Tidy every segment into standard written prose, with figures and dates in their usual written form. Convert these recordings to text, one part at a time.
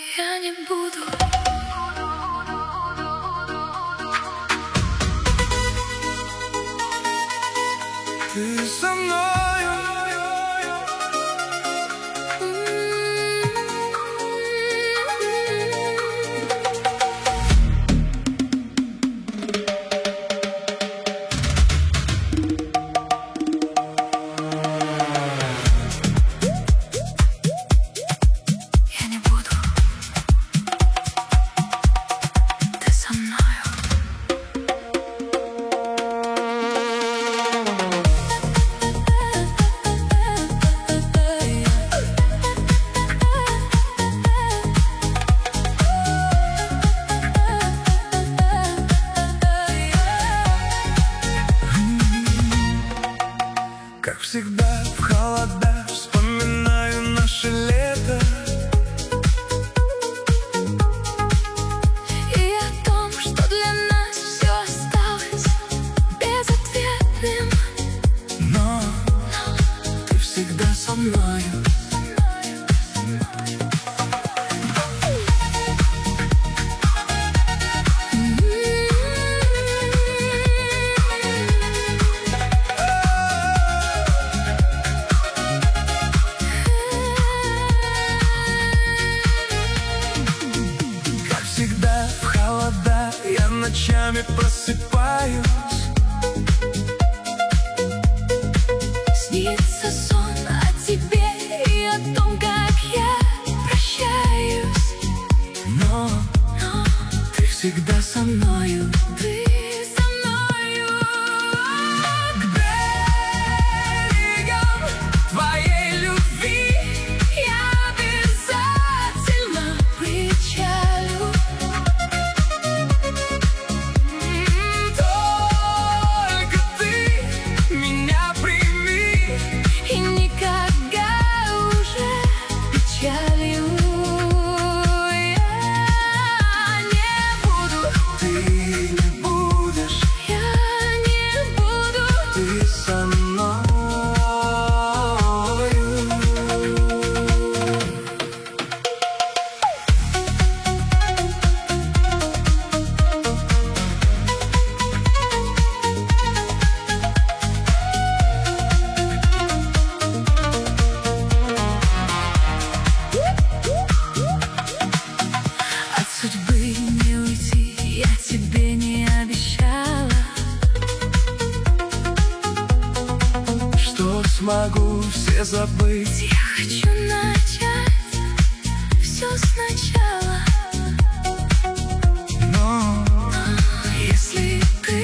я не буду. Ты со мною. Я не буду. Ты со мною. Как всегда в холода вспоминаю наше лето. И о том, что для нас все осталось безответным. Но ты всегда со мною. Как всегда в холода я ночами просыпаюсь. Снится сон о тебе и о том, как я прощаюсь. Но ты всегда со мною. Ты со мною. К берегам твоей любви Я обязательно причалю. только ты меня прими. И никогда уже печалью я не буду. Ты не будешь, Я не буду. ты со мною. От судьбы не уйти, я тебе не обещала, Что смогу все забыть. я хочу начать все сначала. Но Если ты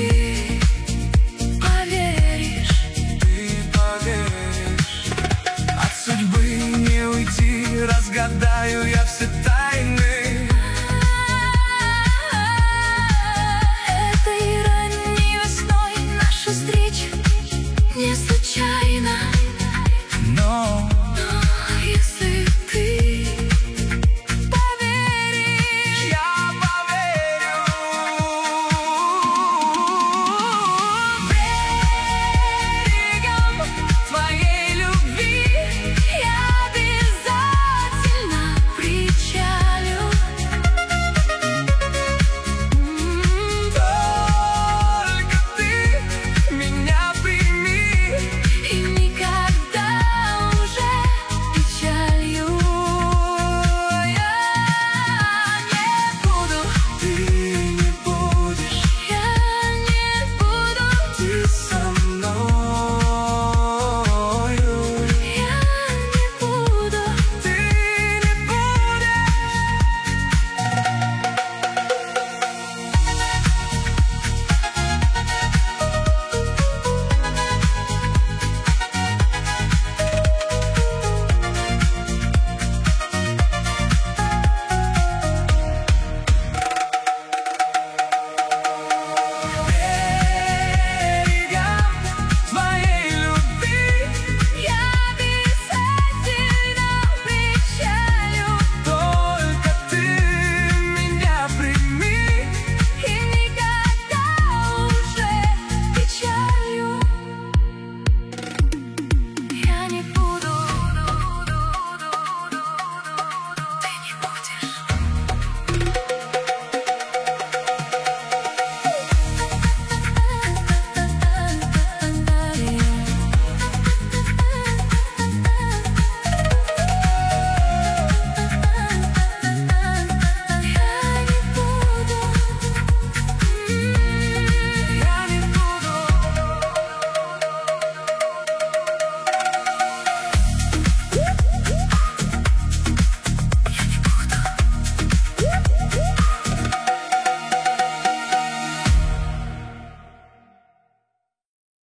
поверишь, ты поверишь, от судьбы не уйти. Разгадаю я